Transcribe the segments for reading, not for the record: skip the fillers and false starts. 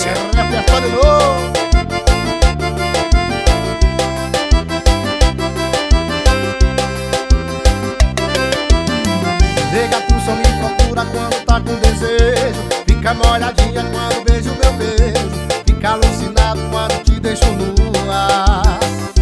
sequência. Repertório novo. Nega, tu só me procura quando tá com desejo. Fica molhadinha quando beijo meu beijo. Fica alucinado quando te deixo nua.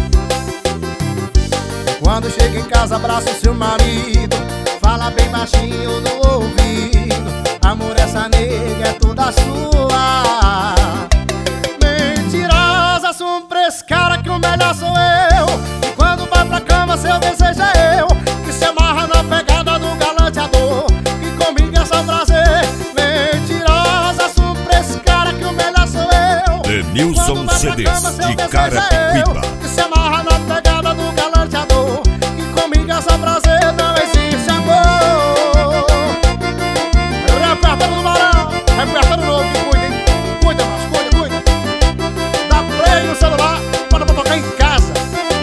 Quando chega em casa, abraça o seu marido. Fala bem baixinho no ouvido. Amor, essa nega é toda sua. Mentirosa, surpresa, cara, que o melhor sou eu. E quando vai pra cama, seu desejo é eu. Que se amarra na pegada do galanteador. Que comigo é só prazer. Mentirosa, surpresa, cara, que o melhor sou eu. Denilson CDs de Carapicuíba. Que se amarra na pegada do galanteador. Que comigo é só prazer, não existe amor. Repertório do Barão, repertório novo, que cuida, hein? Cuida, mas cuida. Dá play no celular, bota pra tocar em casa.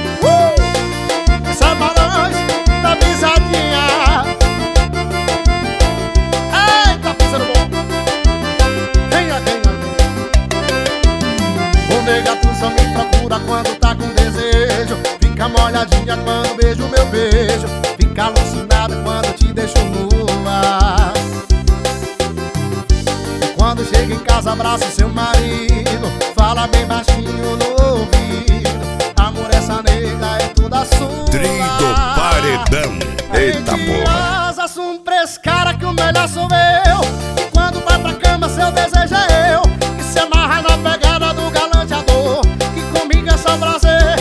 Sabarões da pisadinha. Eita, parceiro bom. Venha. O nega, tu só me procura quando tá com desejo. Fica molhadinha quando beijo meu beijo. Fica alucinada quando te deixo nua. Quando chega em casa, abraça o seu marido. Fala bem baixinho no ouvido. Amor, essa nega é toda sua. Trido Paredão. Eita porra. Mentirosa, surpresa, cara, que o melhor sou eu. E quando vai pra cama, seu desejo é eu. Que se amarra na pegada do galanteador. Que comigo é só prazer.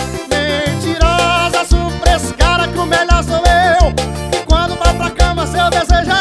Mentirosa, surpresa, cara, que o melhor sou eu. E quando vai pra cama, seu desejo é